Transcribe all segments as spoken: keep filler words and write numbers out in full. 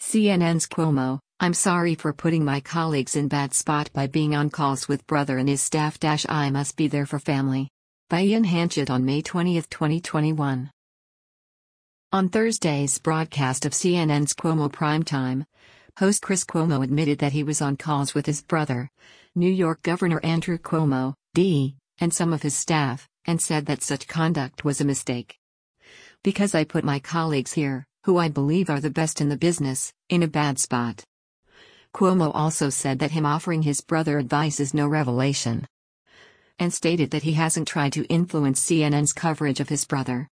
C N N's Cuomo, I'm sorry for putting my colleagues in bad spot by being on calls with brother and his staff. I must be there for family. By Ian Hanchett on May twentieth, twenty twenty-one. On Thursday's broadcast of C N N's Cuomo Primetime, host Chris Cuomo admitted that he was on calls with his brother, New York Governor Andrew Cuomo, D, and some of his staff, and said that such conduct was a mistake. Because I put my colleagues here, who I believe are the best in the business, in a bad spot. Cuomo also said that him offering his brother advice is no revelation, and stated that he hasn't tried to influence C N N's coverage of his brother.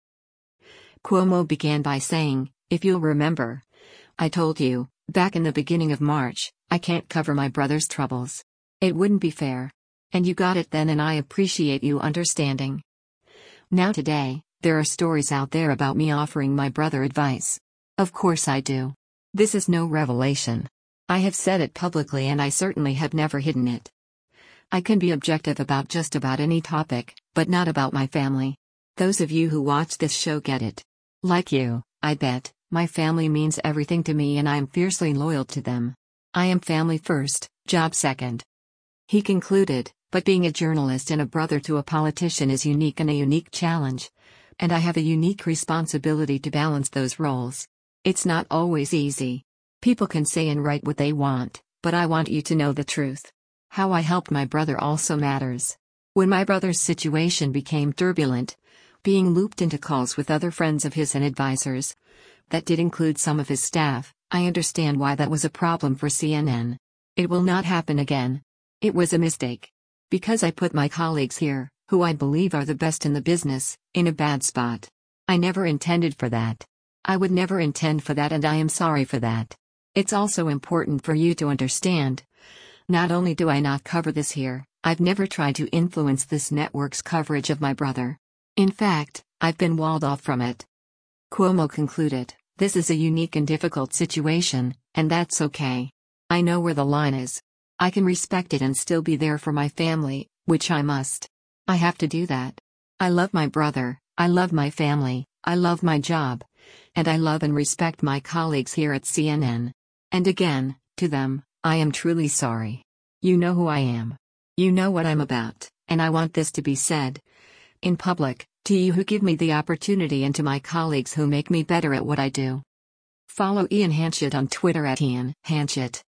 Cuomo began by saying, "If you'll remember, I told you, back in the beginning of March, I can't cover my brother's troubles. It wouldn't be fair. And you got it then, and I appreciate you understanding. Now today, there are stories out there about me offering my brother advice. Of course I do. This is no revelation. I have said it publicly and I certainly have never hidden it. I can be objective about just about any topic, but not about my family. Those of you who watch this show get it. Like you, I bet, my family means everything to me and I am fiercely loyal to them. I am family first, job second." He concluded, "But being a journalist and a brother to a politician is unique and a unique challenge. And I have a unique responsibility to balance those roles. It's not always easy. People can say and write what they want, but I want you to know the truth. How I helped my brother also matters. When my brother's situation became turbulent, being looped into calls with other friends of his and advisors, that did include some of his staff, I understand why that was a problem for C N N. It will not happen again. It was a mistake. Because I put my colleagues here, who I believe are the best in the business, in a bad spot. I never intended for that. I would never intend for that, and I am sorry for that. It's also important for you to understand. Not only do I not cover this here, I've never tried to influence this network's coverage of my brother. In fact, I've been walled off from it." Cuomo concluded, "This is a unique and difficult situation, and that's okay. I know where the line is. I can respect it and still be there for my family, which I must. I have to do that. I love my brother, I love my family, I love my job. And I love and respect my colleagues here at C N N. And again, to them, I am truly sorry. You know who I am. You know what I'm about, and I want this to be said in public, to you who give me the opportunity and to my colleagues who make me better at what I do." Follow Ian Hanchett on Twitter at Ian Hanchett.